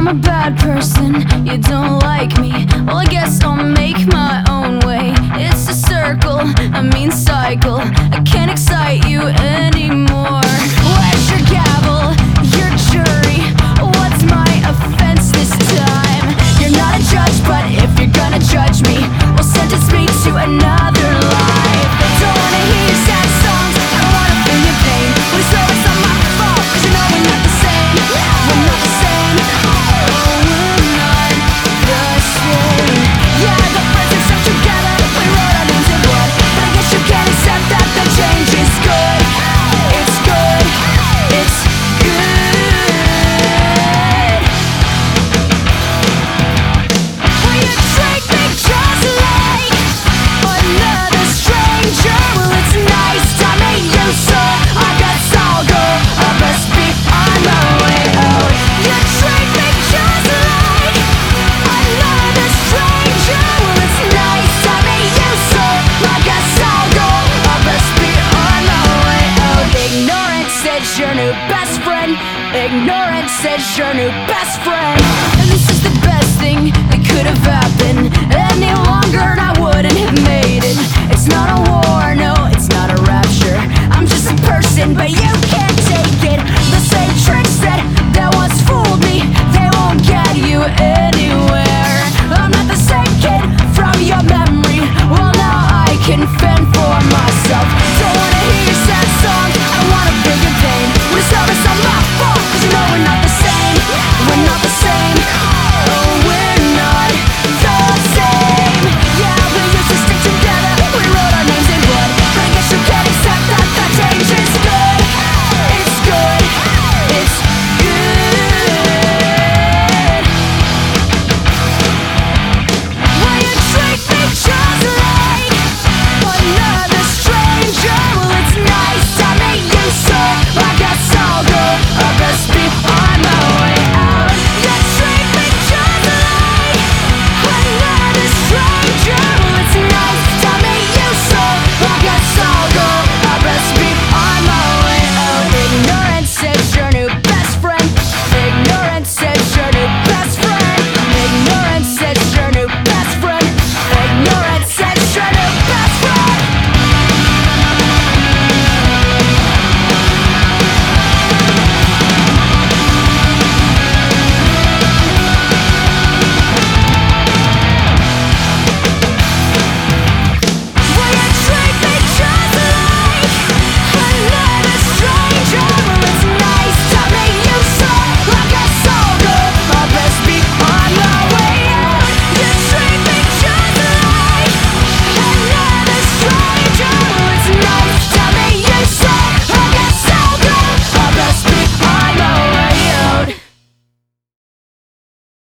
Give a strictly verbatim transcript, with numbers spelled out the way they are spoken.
I'm a bad person, you don't like me. Well, I guess I'll make my own way. It's a circle, a mean cycle. I can't excite you anymore. Where's your gavel, your jury? What's my offense this time? You're not a judge, but if you're gonna judge me, well, sentence me to another life. Don't wanna hear your sad songs, I don't wanna feel your pain. When it's over, it's not my fault, 'cause you know we're not the same. We're not the same. Oh, we're not the same. Yeah, I got friends who stuck together, we wrote our names in blood. But I guess you can't accept that the change is good. It's good. It's good. Will you treat me just like another stranger? Well, it's nice to meet you, so I guess I'll go. I best be on my way out. You treat me just like another stranger. Well, it's nice to meet you, so I guess I'll go. I best be on my way out. Ignorance is your new best friend. Ignorance is your new best friend. And this is the best thing that could have happened. Any longer and I wouldn't have made it. It's not a war, no, it's not a rapture. I'm just a person, but you can't take it. The same tricks that, that once fooled me, they won't get you anywhere. I'm not the same kid from your memory. Well, now I can fend for myself.